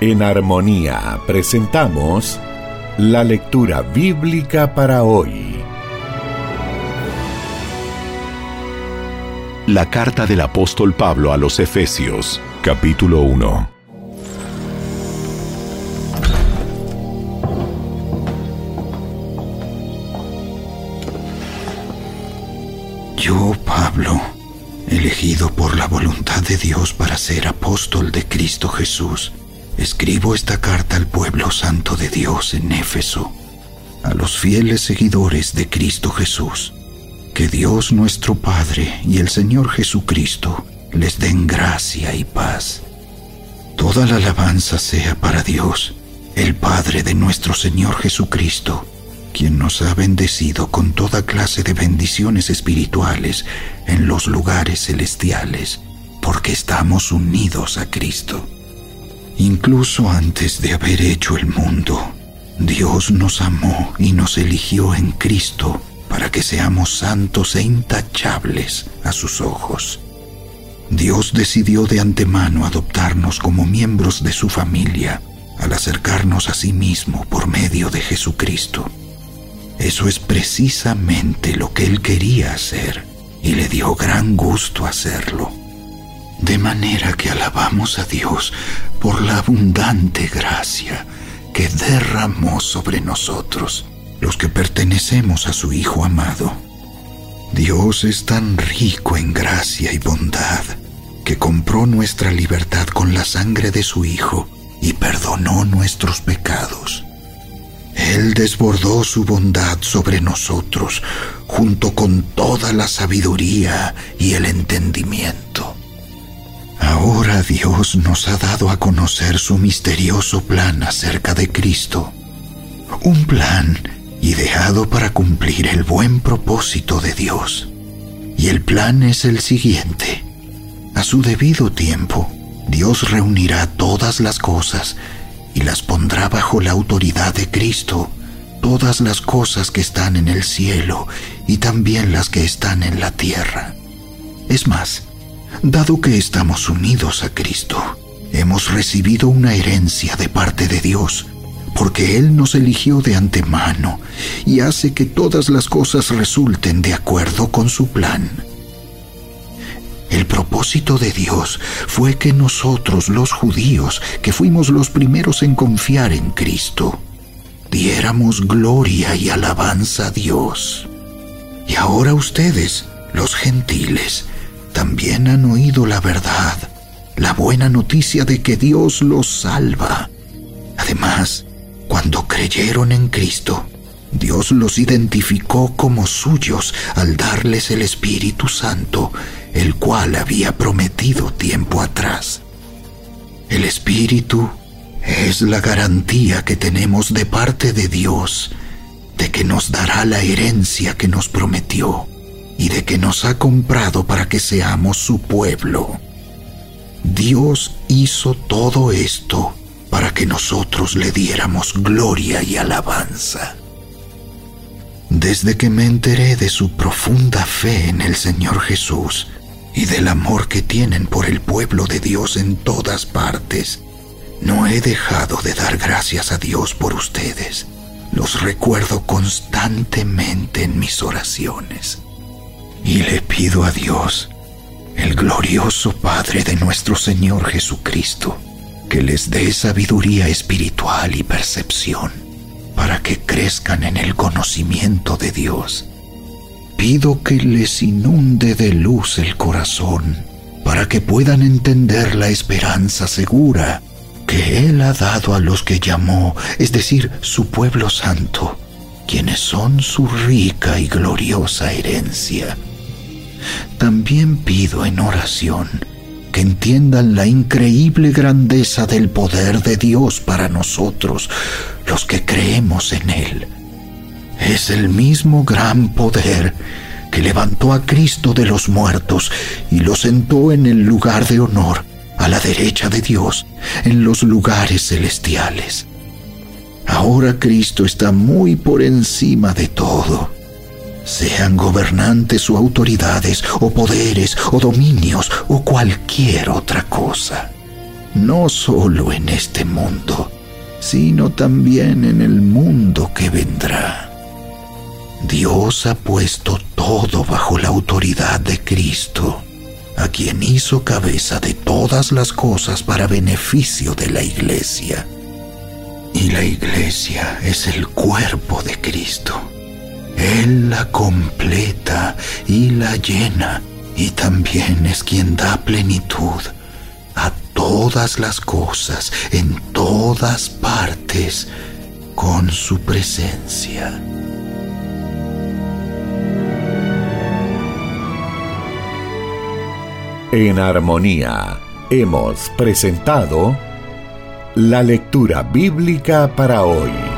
En Armonía presentamos la lectura bíblica para hoy. La carta del apóstol Pablo a los Efesios, capítulo 1. Yo, Pablo, elegido por la voluntad de Dios para ser apóstol de Cristo Jesús, escribo esta carta al pueblo santo de Dios en Éfeso, a los fieles seguidores de Cristo Jesús. Que Dios nuestro Padre y el Señor Jesucristo les den gracia y paz. Toda la alabanza sea para Dios, el Padre de nuestro Señor Jesucristo, quien nos ha bendecido con toda clase de bendiciones espirituales en los lugares celestiales, porque estamos unidos a Cristo. Incluso antes de haber hecho el mundo, Dios nos amó y nos eligió en Cristo para que seamos santos e intachables a sus ojos. Dios decidió de antemano adoptarnos como miembros de su familia al acercarnos a sí mismo por medio de Jesucristo. Eso es precisamente lo que Él quería hacer y le dio gran gusto hacerlo. De manera que alabamos a Dios por la abundante gracia que derramó sobre nosotros, los que pertenecemos a su Hijo amado. Dios es tan rico en gracia y bondad que compró nuestra libertad con la sangre de su Hijo y perdonó nuestros pecados. Él desbordó su bondad sobre nosotros junto con toda la sabiduría y el entendimiento. Ahora Dios nos ha dado a conocer su misterioso plan acerca de Cristo, un plan ideado para cumplir el buen propósito de Dios. Y el plan es el siguiente: a su debido tiempo, Dios reunirá todas las cosas y las pondrá bajo la autoridad de Cristo, todas las cosas que están en el cielo y también las que están en la tierra. Es más, dado que estamos unidos a Cristo, hemos recibido una herencia de parte de Dios, porque Él nos eligió de antemano y hace que todas las cosas resulten de acuerdo con su plan. El propósito de Dios fue que nosotros, los judíos, que fuimos los primeros en confiar en Cristo, diéramos gloria y alabanza a Dios. Y ahora ustedes, los gentiles, también han oído la verdad, la buena noticia de que Dios los salva. Además, cuando creyeron en Cristo, Dios los identificó como suyos al darles el Espíritu Santo, el cual había prometido tiempo atrás. El Espíritu es la garantía que tenemos de parte de Dios de que nos dará la herencia que nos prometió y de que nos ha comprado para que seamos su pueblo. Dios hizo todo esto para que nosotros le diéramos gloria y alabanza. Desde que me enteré de su profunda fe en el Señor Jesús y del amor que tienen por el pueblo de Dios en todas partes, no he dejado de dar gracias a Dios por ustedes. Los recuerdo constantemente en mis oraciones. Y le pido a Dios, el glorioso Padre de nuestro Señor Jesucristo, que les dé sabiduría espiritual y percepción para que crezcan en el conocimiento de Dios. Pido que les inunde de luz el corazón para que puedan entender la esperanza segura que Él ha dado a los que llamó, es decir, su pueblo santo, quienes son su rica y gloriosa herencia. También pido en oración que entiendan la increíble grandeza del poder de Dios para nosotros, los que creemos en Él. Es el mismo gran poder que levantó a Cristo de los muertos y lo sentó en el lugar de honor, a la derecha de Dios, en los lugares celestiales. Ahora Cristo está muy por encima de todo. Sean gobernantes o autoridades o poderes o dominios o cualquier otra cosa. no solo en este mundo, sino también en el mundo que vendrá. Dios ha puesto todo bajo la autoridad de Cristo, a quien hizo cabeza de todas las cosas para beneficio de la Iglesia. Y la Iglesia es el cuerpo de Cristo. Él la completa y la llena, y también es quien da plenitud a todas las cosas en todas partes con su presencia. En Armonía hemos presentado la lectura bíblica para hoy.